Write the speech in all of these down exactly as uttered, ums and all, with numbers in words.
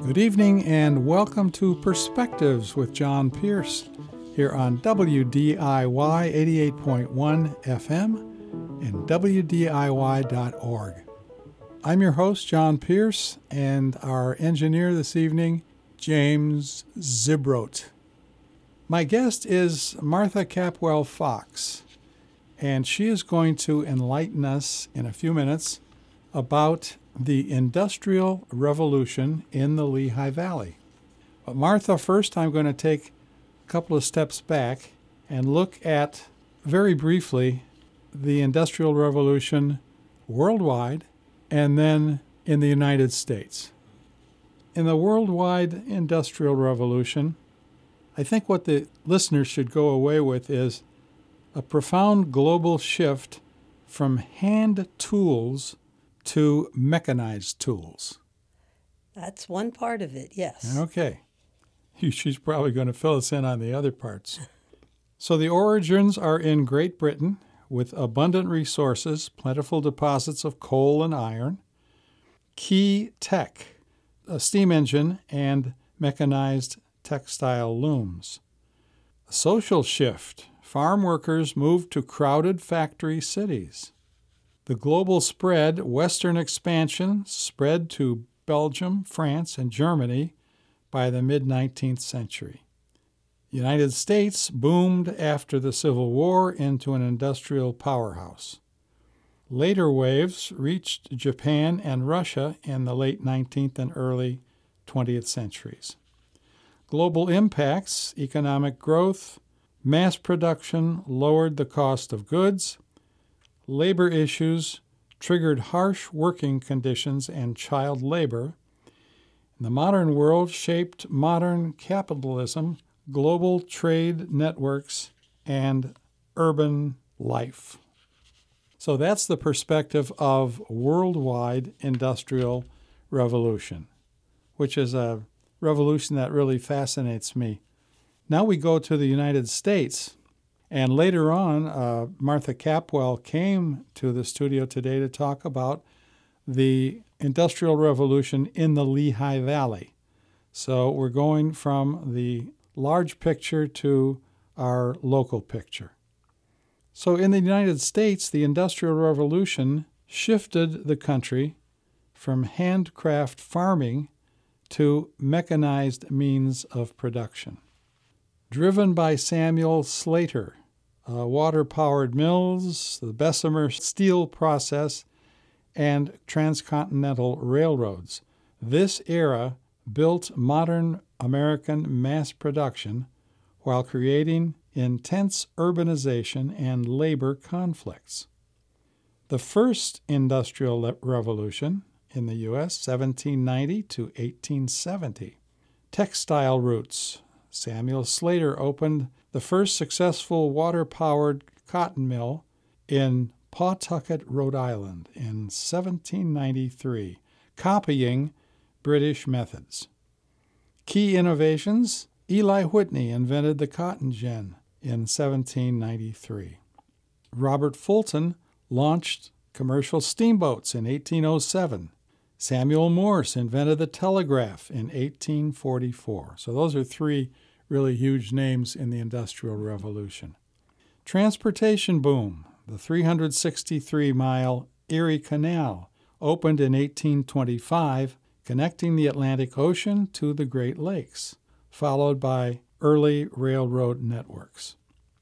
Good evening and welcome to Perspectives with John Pierce here on W D I Y eighty-eight point one F M and W D I Y dot org. I'm your host, John Pierce, and our engineer this evening, James Zibroat. My guest is Martha Capwell Fox, and she is going to enlighten us in a few minutes about the Industrial Revolution in the Lehigh Valley. But Martha, first I'm going to take a couple of steps back and look at, very briefly, the Industrial Revolution worldwide and then in the United States. In the worldwide Industrial Revolution, I think what the listeners should go away with is a profound global shift from hand tools to mechanized tools. That's one part of it, yes. Okay. She's probably going to fill us in on the other parts. So the origins are in Great Britain with abundant resources, plentiful deposits of coal and iron, key tech, a steam engine, and mechanized textile looms. A social shift. Farm workers moved to crowded factory cities. The global spread, Western expansion, spread to Belgium, France, and Germany by the mid-nineteenth century. The United States boomed after the Civil War into an industrial powerhouse. Later waves reached Japan and Russia in the late nineteenth and early twentieth centuries. Global impacts, economic growth, mass production lowered the cost of goods. Labor issues triggered harsh working conditions and child labor. The modern world shaped modern capitalism, global trade networks, and urban life. So that's the perspective of worldwide industrial revolution, which is a revolution that really fascinates me. Now we go to the United States. And later on, uh, Martha Capwell came to the studio today to talk about the Industrial Revolution in the Lehigh Valley. So we're going from the large picture to our local picture. So in the United States, the Industrial Revolution shifted the country from handcraft farming to mechanized means of production. Driven by Samuel Slater, uh, water-powered mills, the Bessemer steel process, and transcontinental railroads. This era built modern American mass production while creating intense urbanization and labor conflicts. The first Industrial Revolution in the U S, seventeen ninety to eighteen seventy. Textile roots. Samuel Slater opened the first successful water-powered cotton mill in Pawtucket, Rhode Island in seventeen ninety-three, copying British methods. Key innovations: Eli Whitney invented the cotton gin in seventeen ninety-three. Robert Fulton launched commercial steamboats in eighteen oh seven. Samuel Morse invented the telegraph in eighteen forty-four. So those are three really huge names in the Industrial Revolution. Transportation boom. The three hundred sixty-three mile Erie Canal opened in eighteen twenty-five, connecting the Atlantic Ocean to the Great Lakes, followed by early railroad networks.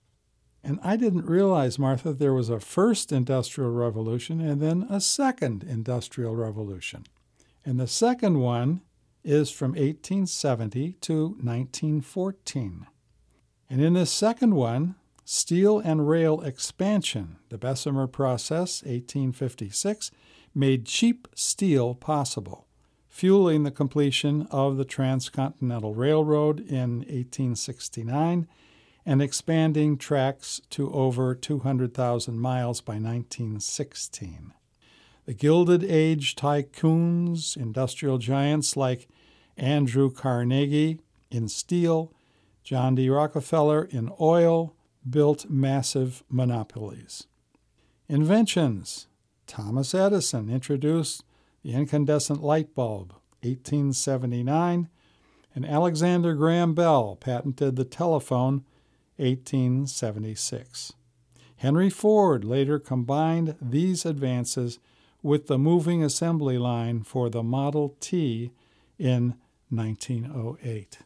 And I didn't realize, Martha, there was a first Industrial Revolution and then a second Industrial Revolution. And the second one is from eighteen seventy to nineteen fourteen. And in this second one, steel and rail expansion, the Bessemer process, eighteen fifty-six, made cheap steel possible, fueling the completion of the Transcontinental Railroad in eighteen sixty-nine and expanding tracks to over two hundred thousand miles by nineteen sixteen. The Gilded Age tycoons, industrial giants like Andrew Carnegie in steel, John D. Rockefeller in oil, built massive monopolies. Inventions. Thomas Edison introduced the incandescent light bulb, eighteen seventy-nine, and Alexander Graham Bell patented the telephone, eighteen seventy-six. Henry Ford later combined these advances with the moving assembly line for the Model T in nineteen oh eight.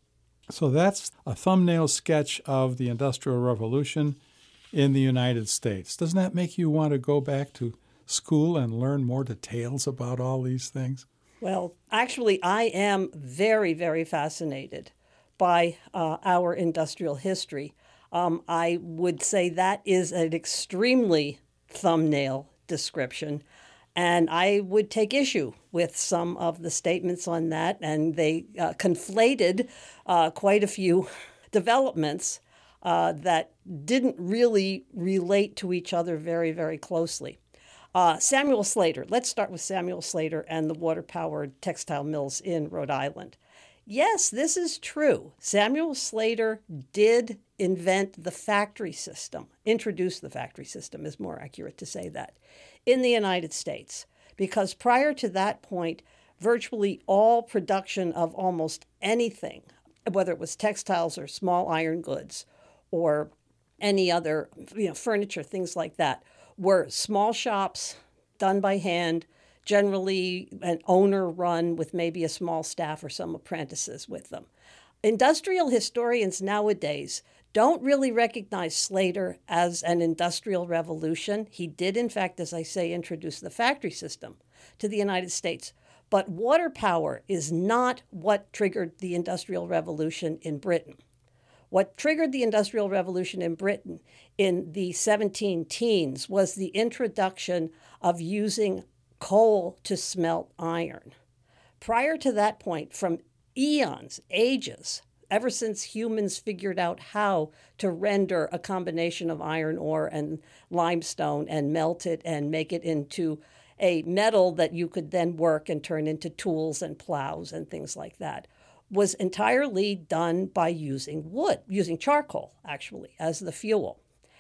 So that's a thumbnail sketch of the Industrial Revolution in the United States. Doesn't that make you want to go back to school and learn more details about all these things? Well, actually, I am very, very fascinated by uh, our industrial history. Um, I would say that is an extremely thumbnail description, and I would take issue with some of the statements on that, and they uh, conflated uh, quite a few developments uh, that didn't really relate to each other very, very closely. Uh, Samuel Slater, let's start with Samuel Slater and the water-powered textile mills in Rhode Island. Yes, this is true. Samuel Slater did invent the factory system, introduce the factory system is more accurate to say that, in the United States. Because prior to that point, virtually all production of almost anything, whether it was textiles or small iron goods or any other, you know, furniture, things like that, were small shops done by hand, generally an owner run with maybe a small staff or some apprentices with them. Industrial historians nowadays don't really recognize Slater as an industrial revolution. He did, in fact, as I say, introduce the factory system to the United States. But water power is not what triggered the Industrial Revolution in Britain. What triggered the Industrial Revolution in Britain in the seventeen teens was the introduction of using coal to smelt iron. Prior to that point, from eons, ages, ever since humans figured out how to render a combination of iron ore and limestone and melt it and make it into a metal that you could then work and turn into tools and plows and things like that, was entirely done by using wood, using charcoal, actually, as the fuel.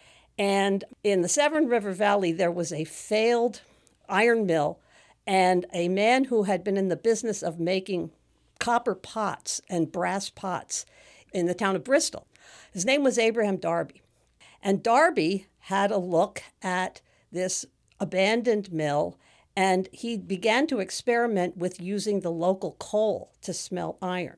And in the Severn River Valley, there was a failed iron mill and a man who had been in the business of making copper pots and brass pots in the town of Bristol. His name was Abraham Darby. And Darby had a look at this abandoned mill, and he began to experiment with using the local coal to smelt iron.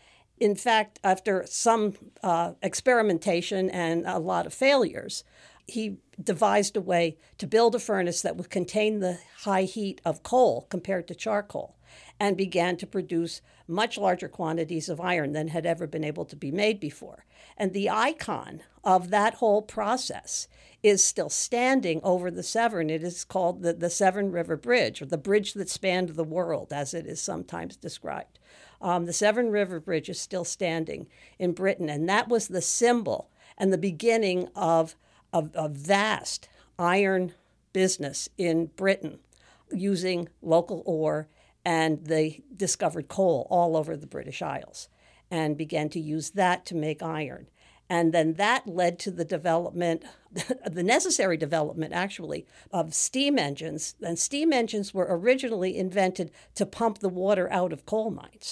In fact, after some uh, experimentation and a lot of failures, he devised a way to build a furnace that would contain the high heat of coal compared to charcoal, and began to produce much larger quantities of iron than had ever been able to be made before. And the icon of that whole process is still standing over the Severn. It is called the, the Severn River Bridge, or the bridge that spanned the world, as it is sometimes described. Um, the Severn River Bridge is still standing in Britain, and that was the symbol and the beginning of a, a vast iron business in Britain, using local ore, and they discovered coal all over the British Isles and began to use that to make iron. And then that led to the development, the necessary development, actually, of steam engines. And steam engines were originally invented to pump the water out of coal mines.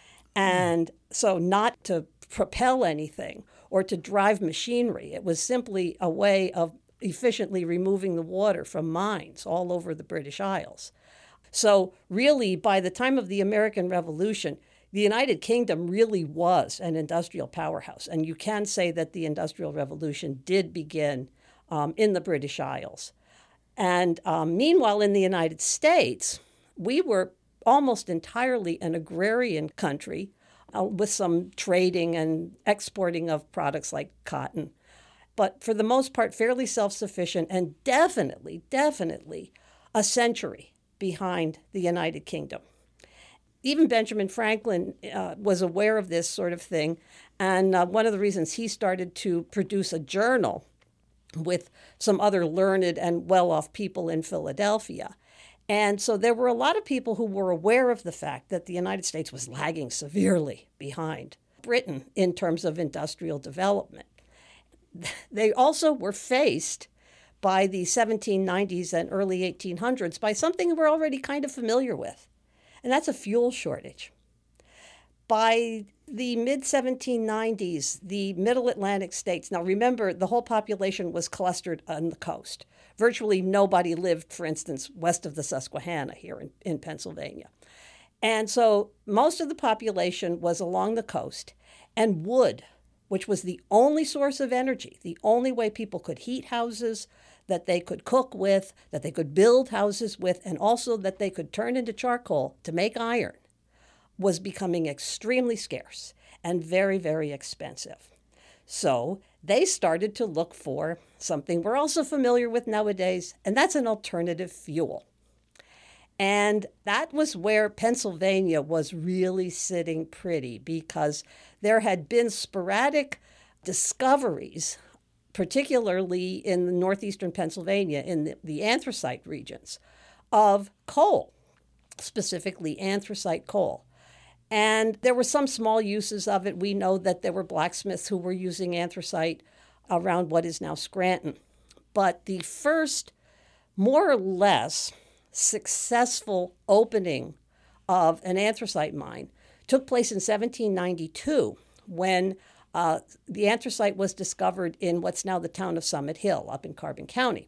And so not to propel anything or to drive machinery. It was simply a way of efficiently removing the water from mines all over the British Isles. So really, by the time of the American Revolution, the United Kingdom really was an industrial powerhouse. And you can say that the Industrial Revolution did begin um, in the British Isles. And um, meanwhile, in the United States, we were almost entirely an agrarian country uh, with some trading and exporting of products like cotton. But for the most part, fairly self-sufficient, and definitely, definitely a century behind the United Kingdom. Even Benjamin Franklin uh, was aware of this sort of thing, and uh, one of the reasons he started to produce a journal with some other learned and well-off people in Philadelphia. And so there were a lot of people who were aware of the fact that the United States was lagging severely behind Britain in terms of industrial development. They also were faced by the seventeen nineties and early eighteen hundreds by something we're already kind of familiar with. and that's a fuel shortage. By the mid seventeen nineties, the middle Atlantic states, now remember, the whole population was clustered on the coast. Virtually nobody lived, for instance, west of the Susquehanna here in, in Pennsylvania. And so most of the population was along the coast, and wood, which was the only source of energy, the only way people could heat houses, that they could cook with, that they could build houses with, and also that they could turn into charcoal to make iron, was becoming extremely scarce and very, very expensive. So they started to look for something we're also familiar with nowadays, and that's an alternative fuel. And that was where Pennsylvania was really sitting pretty, because there had been sporadic discoveries, particularly in northeastern Pennsylvania, in the, the anthracite regions, of coal, specifically anthracite coal. And there were some small uses of it. We know that there were blacksmiths who were using anthracite around what is now Scranton. But the first, more or less, successful opening of an anthracite mine took place in seventeen ninety-two, when uh, the anthracite was discovered in what's now the town of Summit Hill up in Carbon County.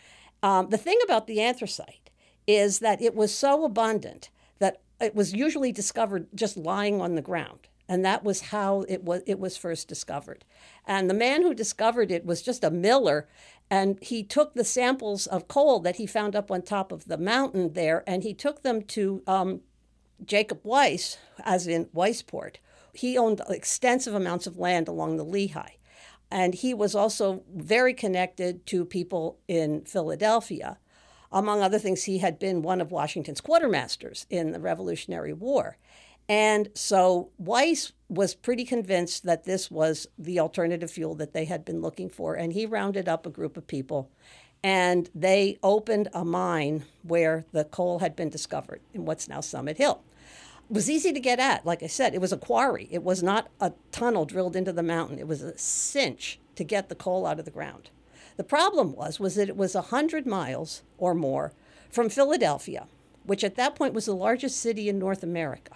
Um, the thing about the anthracite is that it was so abundant that it was usually discovered just lying on the ground. And that was how it was, it was first discovered. And the man who discovered it was just a miller, and he took the samples of coal that he found up on top of the mountain there, and he took them to um, Jacob Weiss, as in Weisport. He owned extensive amounts of land along the Lehigh. And he was also very connected to people in Philadelphia. Among other things, he had been one of Washington's quartermasters in the Revolutionary War. And so Weiss was pretty convinced that this was the alternative fuel that they had been looking for. And he rounded up a group of people, and they opened a mine where the coal had been discovered in what's now Summit Hill. It was easy to get at. Like I said, it was a quarry. It was not a tunnel drilled into the mountain. It was a cinch to get the coal out of the ground. The problem was, was that it was one hundred miles or more from Philadelphia, which at that point was the largest city in North America.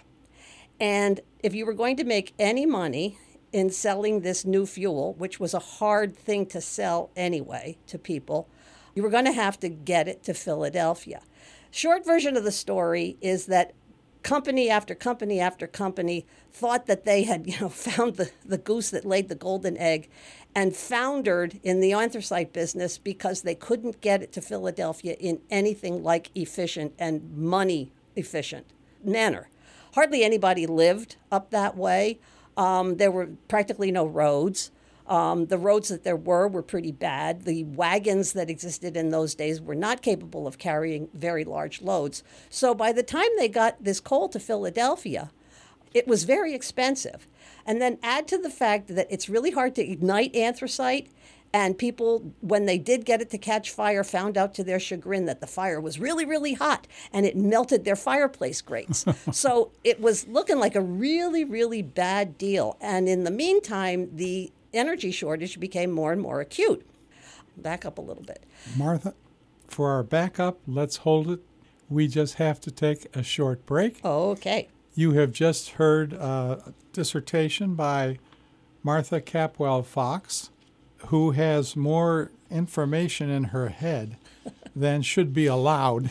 And if you were going to make any money in selling this new fuel, which was a hard thing to sell anyway to people, you were going to have to get it to Philadelphia. Short version of the story is that company after company after company thought that they had, you know, found the, the goose that laid the golden egg, and foundered in the anthracite business because they couldn't get it to Philadelphia in anything like efficient and money efficient manner. Hardly anybody lived up that way. Um, there were practically no roads. Um, the roads that there were were pretty bad. The wagons that existed in those days were not capable of carrying very large loads. So by the time they got this coal to Philadelphia, it was very expensive. And then add to the fact that it's really hard to ignite anthracite, and people, when they did get it to catch fire, found out to their chagrin that the fire was really, really hot, and it melted their fireplace grates. So it was looking like a really, really bad deal. And in the meantime, the energy shortage became more and more acute. Back up a little bit. Martha, for our backup, let's hold it. We just have to take a short break. Okay. You have just heard a dissertation by Martha Capwell Fox, who has more information in her head than should be allowed.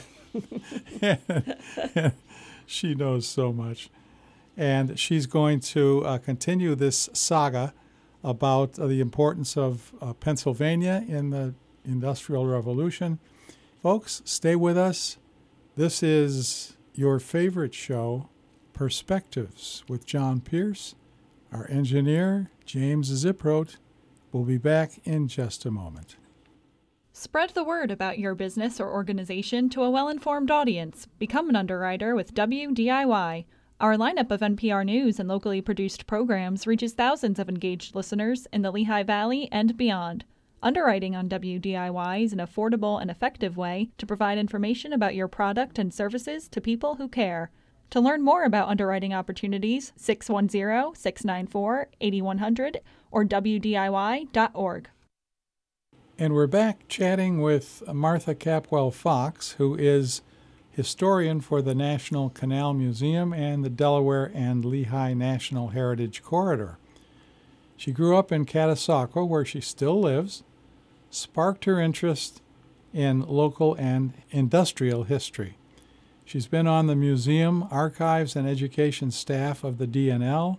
She knows so much. And she's going to uh, continue this saga about uh, the importance of uh, Pennsylvania in the Industrial Revolution. Folks, stay with us. This is your favorite show, Perspectives, with John Pierce. Our engineer, James Ziprote, will be back in just a moment. Spread the word about your business or organization to a well-informed audience. Become an underwriter with W D I Y. Our lineup of N P R News and locally produced programs reaches thousands of engaged listeners in the Lehigh Valley and beyond. Underwriting on W D I Y is an affordable and effective way to provide information about your product and services to people who care. To learn more about underwriting opportunities, six one zero, six nine four, eight one zero zero or W D I Y dot org. And we're back chatting with Martha Capwell Fox, who is historian for the National Canal Museum and the Delaware and Lehigh National Heritage Corridor. She grew up in Catasauqua, where she still lives, sparked her interest in local and industrial history. She's been on the museum, archives, and education staff of the D N L.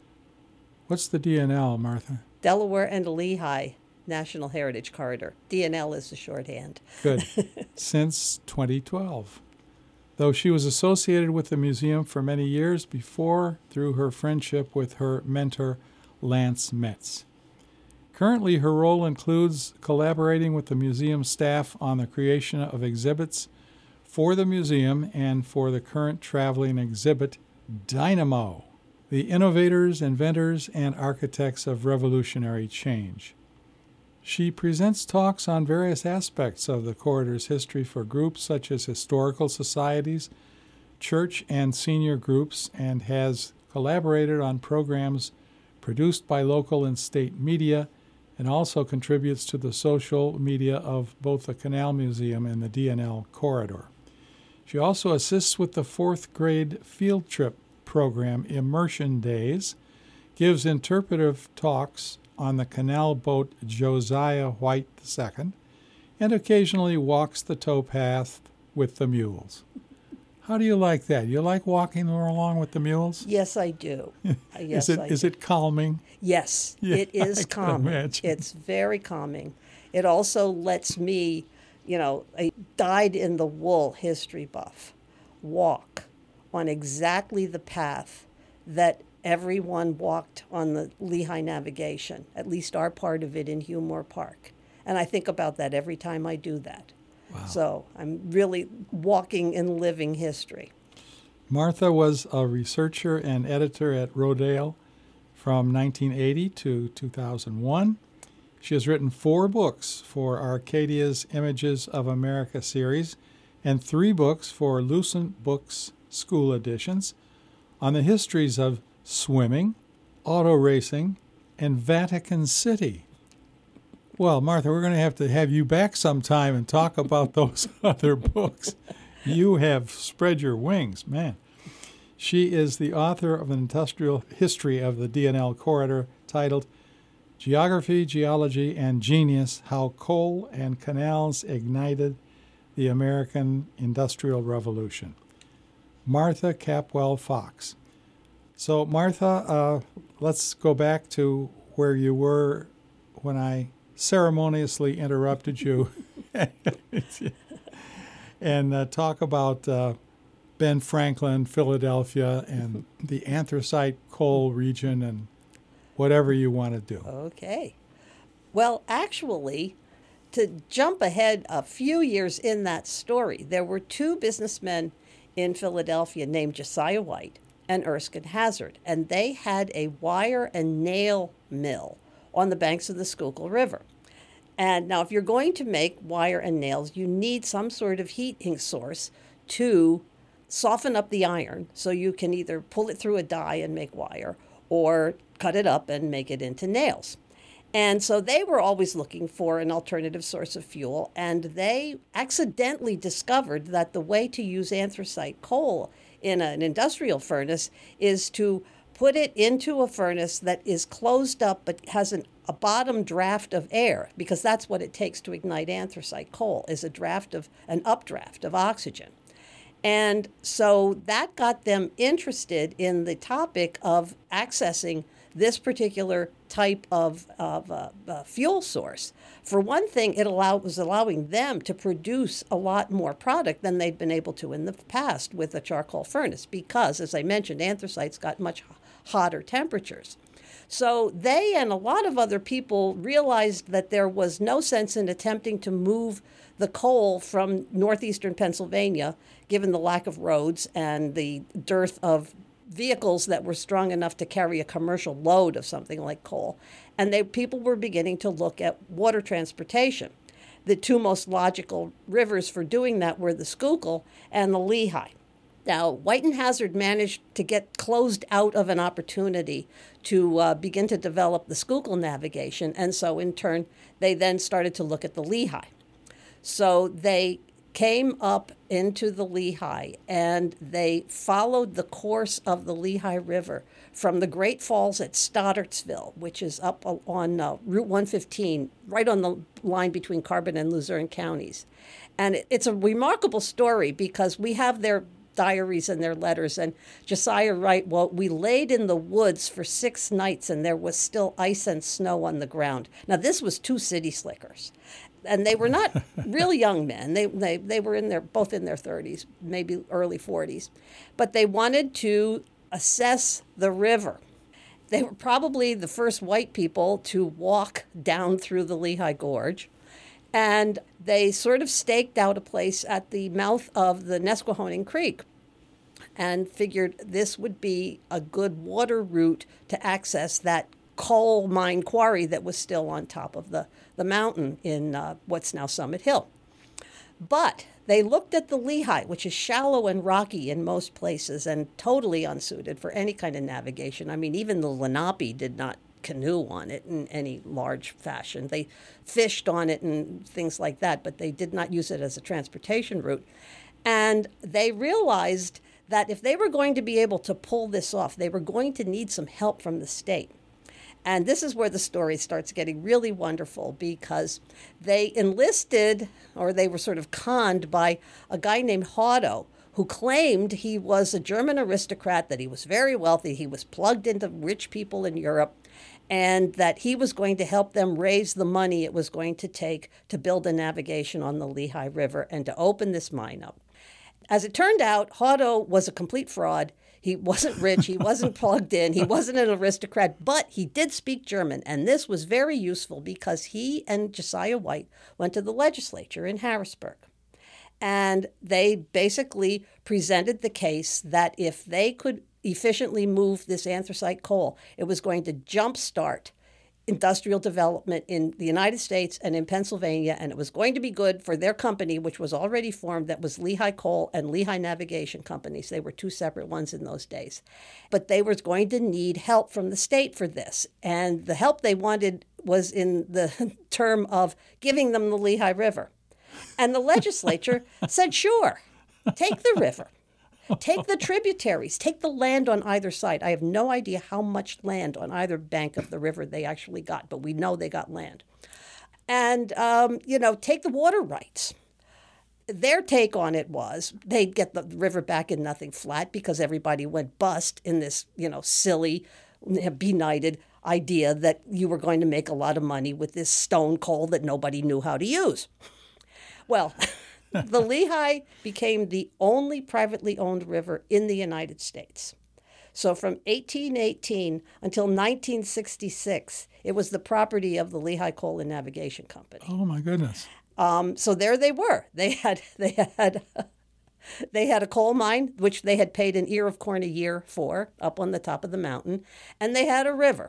What's the D N L, Martha? Delaware and Lehigh National Heritage Corridor. D N L is the shorthand. Good. Since twenty twelve. Though she was associated with the museum for many years before through her friendship with her mentor, Lance Metz. Currently, her role includes collaborating with the museum staff on the creation of exhibits for the museum and for the current traveling exhibit, Dynamo, the innovators, inventors, and architects of revolutionary change. She presents talks on various aspects of the corridor's history for groups such as historical societies, church and senior groups, and has collaborated on programs produced by local and state media, and also contributes to the social media of both the Canal Museum and the D N L corridor. She also assists with the fourth grade field trip program Immersion Days, gives interpretive talks on the canal boat Josiah White the Second, and occasionally walks the towpath with the mules. How do you like that? You like walking along with the mules? Yes, I do. Yes, is it I is do. it calming? Yes, Yeah, it is I can calming. imagine. It's very calming. It also lets me, you know, a dyed-in-the-wool history buff, walk on exactly the path that everyone walked on the Lehigh Navigation, at least our part of it in Humor Park. And I think about that every time I do that. Wow. So I'm really walking and living history. Martha was a researcher and editor at Rodale from nineteen eighty to two thousand one. She has written four books for Arcadia's Images of America series and three books for Lucent Books school editions on the histories of swimming, auto racing, and Vatican City. Well, Martha, we're going to have to have you back sometime and talk about those other books. You have spread your wings, man. She is the author of an industrial history of the D N L corridor titled Geography, Geology, and Genius, How Coal and Canals Ignited the American Industrial Revolution. Martha Capwell Fox. So, Martha, uh, let's go back to where you were when I ceremoniously interrupted you and uh, talk about uh, Ben Franklin, Philadelphia, and the anthracite coal region and whatever you want to do. Okay. Well, actually, to jump ahead a few years in that story, there were two businessmen in Philadelphia named Josiah White and Erskine Hazard, and they had a wire and nail mill on the banks of the Schuylkill River. And now if you're going to make wire and nails, you need some sort of heating source to soften up the iron so you can either pull it through a die and make wire or cut it up and make it into nails. And so they were always looking for an alternative source of fuel, and they accidentally discovered that the way to use anthracite coal in an industrial furnace is to put it into a furnace that is closed up but has an, a bottom draft of air, because that's what it takes to ignite anthracite coal, is a draft of an updraft of oxygen. And so that got them interested in the topic of accessing this particular type of, of uh, uh, fuel source. For one thing, it allowed, was allowing them to produce a lot more product than they'd been able to in the past with a charcoal furnace, because, as I mentioned, anthracite's got much hotter temperatures. So they and a lot of other people realized that there was no sense in attempting to move the coal from northeastern Pennsylvania, given the lack of roads and the dearth of vehicles that were strong enough to carry a commercial load of something like coal. And they, people were beginning to look at water transportation. The two most logical rivers for doing that were the Schuylkill and the Lehigh. Now, White and Hazard managed to get closed out of an opportunity to uh, begin to develop the Schuylkill navigation, and so in turn, they then started to look at the Lehigh. So they came up into the Lehigh, and they followed the course of the Lehigh River from the Great Falls at Stoddartsville, which is up on uh, Route one fifteen, right on the line between Carbon and Luzerne counties. And it, it's a remarkable story because we have their diaries and their letters. And Josiah writes, well, we laid in the woods for six nights and there was still ice and snow on the ground. Now, this was two city slickers. And they were not real young men. They, they, they were in their, both in their thirties, maybe early forties. But they wanted to assess the river. They were probably the first white people to walk down through the Lehigh Gorge. And they sort of staked out a place at the mouth of the Nesquehoning Creek and figured this would be a good water route to access that coal mine quarry that was still on top of the, the mountain in uh, what's now Summit Hill. But they looked at the Lehigh, which is shallow and rocky in most places and totally unsuited for any kind of navigation. I mean, even the Lenape did not canoe on it in any large fashion. They fished on it and things like that, but they did not use it as a transportation route. And they realized that if they were going to be able to pull this off, they were going to need some help from the state. And this is where the story starts getting really wonderful because they enlisted, or they were sort of conned by a guy named Hotto, who claimed he was a German aristocrat, that he was very wealthy, he was plugged into rich people in Europe, and that he was going to help them raise the money it was going to take to build a navigation on the Lehigh River and to open this mine up. As it turned out, Hotto was a complete fraud. He wasn't rich, he wasn't plugged in, he wasn't an aristocrat, but he did speak German, and this was very useful because he and Josiah White went to the legislature in Harrisburg. And they basically presented the case that if they could efficiently move this anthracite coal, it was going to jumpstart industrial development in the United States and in Pennsylvania, and it was going to be good for their company, which was already formed, that was Lehigh Coal and Lehigh Navigation Companies. They were two separate ones in those days. But they were going to need help from the state for this, and the help they wanted was in the term of giving them the Lehigh River. And the legislature said, sure, take the river. Take the tributaries, take the land on either side. I have no idea how much land on either bank of the river they actually got, but we know they got land. And, um, you know, take the water rights. Their take on it was they'd get the river back in nothing flat because everybody went bust in this, you know, silly, benighted idea that you were going to make a lot of money with this stone coal that nobody knew how to use. Well, the Lehigh became the only privately owned river in the United States. So from eighteen eighteen until nineteen sixty-six, it was the property of the Lehigh Coal and Navigation Company. Oh, my goodness. Um, so there they were. They had they had they had a coal mine, which they had paid an ear of corn a year for, up on the top of the mountain, and they had a river.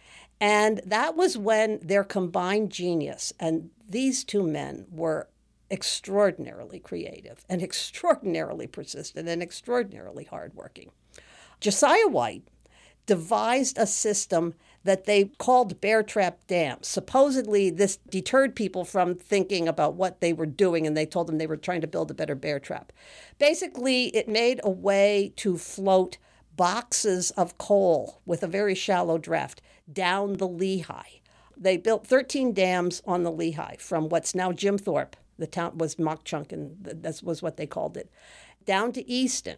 And that was when their combined genius, and these two men were extraordinarily creative and extraordinarily persistent and extraordinarily hardworking. Josiah White devised a system that they called bear trap dams. Supposedly, this deterred people from thinking about what they were doing, and they told them they were trying to build a better bear trap. Basically, it made a way to float boxes of coal with a very shallow draft down the Lehigh. They built thirteen dams on the Lehigh from what's now Jim Thorpe. The town was Mock Chunk, and that was what they called it, down to Easton.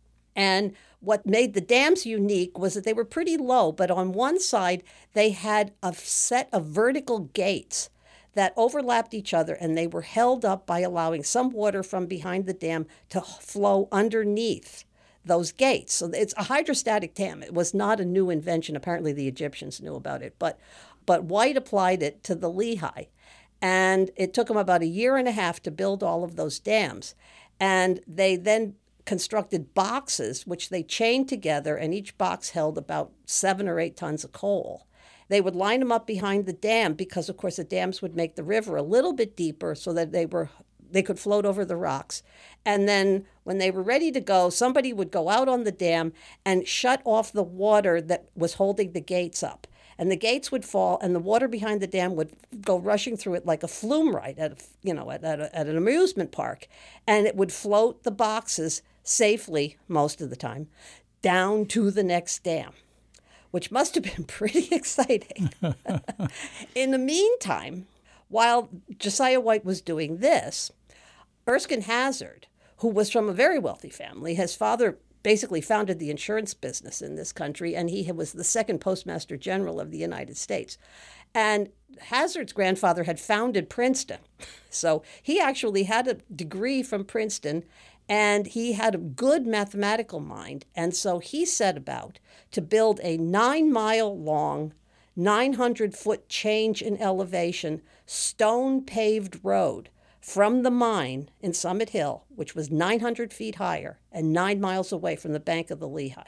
And what made the dams unique was that they were pretty low, but on one side, they had a set of vertical gates that overlapped each other, and they were held up by allowing some water from behind the dam to flow underneath those gates. So it's a hydrostatic dam. It was not a new invention. Apparently the Egyptians knew about it, but, but White applied it to the Lehigh. And it took them about a year and a half to build all of those dams. And they then constructed boxes, which they chained together, and each box held about seven or eight tons of coal. They would line them up behind the dam because, of course, the dams would make the river a little bit deeper so that they were they could float over the rocks. And then when they were ready to go, somebody would go out on the dam and shut off the water that was holding the gates up. and the gates would fall, and the water behind the dam would go rushing through it like a flume ride at, a, you know, at, at, a, at an amusement park, and it would float the boxes safely, most of the time, down to the next dam, which must have been pretty exciting. In the meantime, while Josiah White was doing this, Erskine Hazard, who was from a very wealthy family, his father basically founded the insurance business in this country, and he was the second Postmaster General of the United States. And Hazard's grandfather had founded Princeton. So he actually had a degree from Princeton, and he had a good mathematical mind. And so he set about to build a nine-mile-long, nine hundred foot change in elevation, stone-paved road from the mine in Summit Hill, which was nine hundred feet higher and nine miles away from the bank of the Lehigh.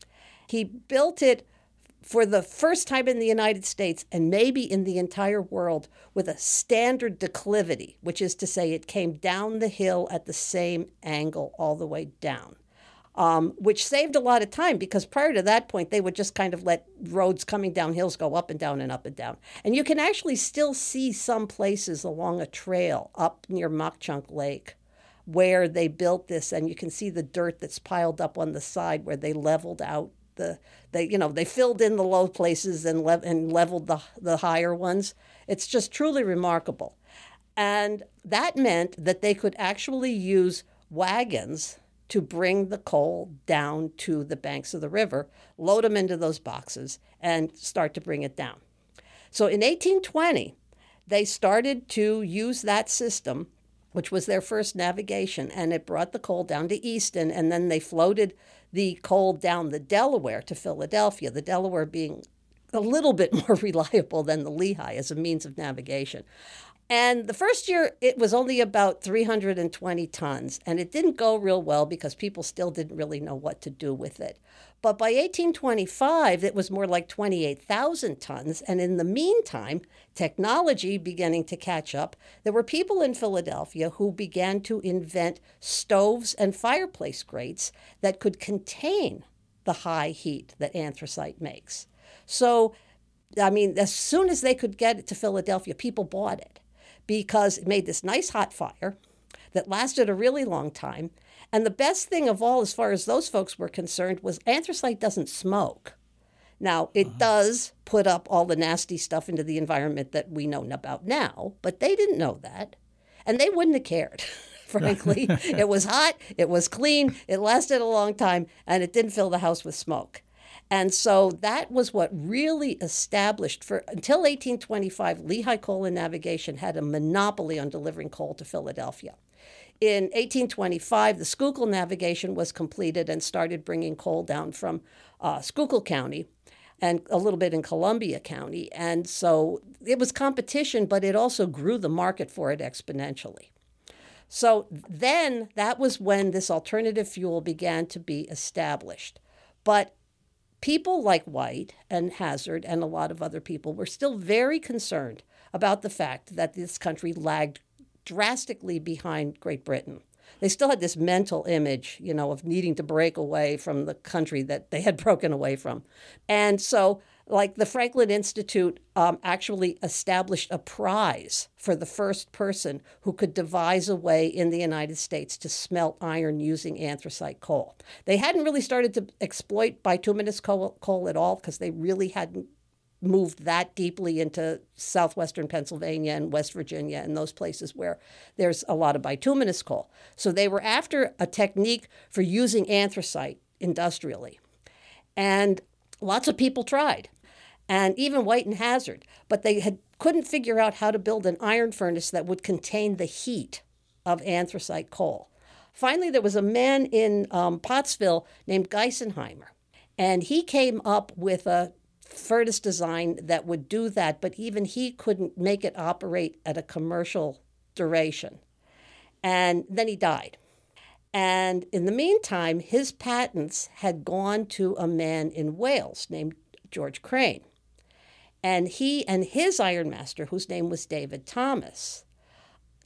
He built it for the first time in the United States and maybe in the entire world with a standard declivity, which is to say it came down the hill at the same angle all the way down. Um, which saved a lot of time, because prior to that point, they would just kind of let roads coming down hills go up and down and up and down. And you can actually still see some places along a trail up near Mauch-Chunk Lake where they built this, and you can see the dirt that's piled up on the side where they leveled out the, they, you know, they filled in the low places and, le- and leveled the, the higher ones. It's just truly remarkable. And that meant that they could actually use wagons to bring the coal down to the banks of the river, load them into those boxes, and start to bring it down. So in eighteen twenty, they started to use that system, which was their first navigation, and it brought the coal down to Easton, and then they floated the coal down the Delaware to Philadelphia, the Delaware being a little bit more reliable than the Lehigh as a means of navigation. And the first year, it was only about three hundred twenty tons, and it didn't go real well because people still didn't really know what to do with it. But by eighteen twenty-five, it was more like twenty-eight thousand tons, and in the meantime, technology beginning to catch up, there were people in Philadelphia who began to invent stoves and fireplace grates that could contain the high heat that anthracite makes. So, I mean, as soon as they could get it to Philadelphia, people bought it, because it made this nice hot fire that lasted a really long time. And the best thing of all, as far as those folks were concerned, was anthracite doesn't smoke. Now, it uh-huh. does put up all the nasty stuff into the environment that we know about now, but they didn't know that. And they wouldn't have cared, frankly. It was hot, it was clean, it lasted a long time, and it didn't fill the house with smoke. And so that was what really established, for until eighteen twenty-five, Lehigh Coal and Navigation had a monopoly on delivering coal to Philadelphia. In eighteen twenty-five, the Schuylkill Navigation was completed and started bringing coal down from uh, Schuylkill County and a little bit in Columbia County. And so it was competition, but it also grew the market for it exponentially. So then that was when this alternative fuel began to be established. But people like White and Hazard and a lot of other people were still very concerned about the fact that this country lagged drastically behind Great Britain. They still had this mental image, you know, of needing to break away from the country that they had broken away from. And so, like, the Franklin Institute um, actually established a prize for the first person who could devise a way in the United States to smelt iron using anthracite coal. They hadn't really started to exploit bituminous coal, coal at all, because they really hadn't moved that deeply into southwestern Pennsylvania and West Virginia and those places where there's a lot of bituminous coal. So they were after a technique for using anthracite industrially. And lots of people tried, and even White and Hazard, but they had couldn't figure out how to build an iron furnace that would contain the heat of anthracite coal. Finally, there was a man in um, Pottsville named Geisenheimer, and he came up with a furnace design that would do that, but even he couldn't make it operate at a commercial duration. And then he died. And in the meantime, his patents had gone to a man in Wales named George Crane. And he and his ironmaster, whose name was David Thomas,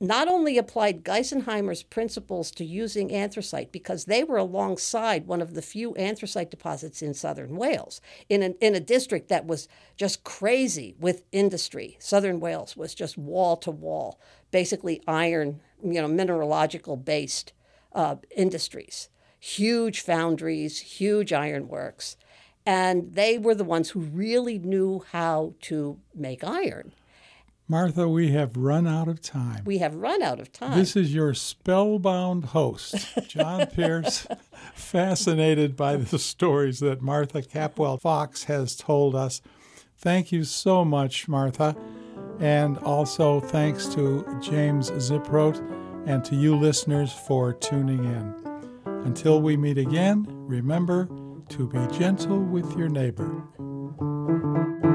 not only applied Geisenheimer's principles to using anthracite, because they were alongside one of the few anthracite deposits in southern Wales, in, an, in a district that was just crazy with industry. Southern Wales was just wall to wall, basically iron, you know, mineralogical-based uh, industries. Huge foundries, huge ironworks. And they were the ones who really knew how to make iron. Martha, we have run out of time. We have run out of time. This is your spellbound host, John Pierce, fascinated by the stories that Martha Capwell Fox has told us. Thank you so much, Martha. And also thanks to James Ziprote and to you listeners for tuning in. Until we meet again, remember to be gentle with your neighbor.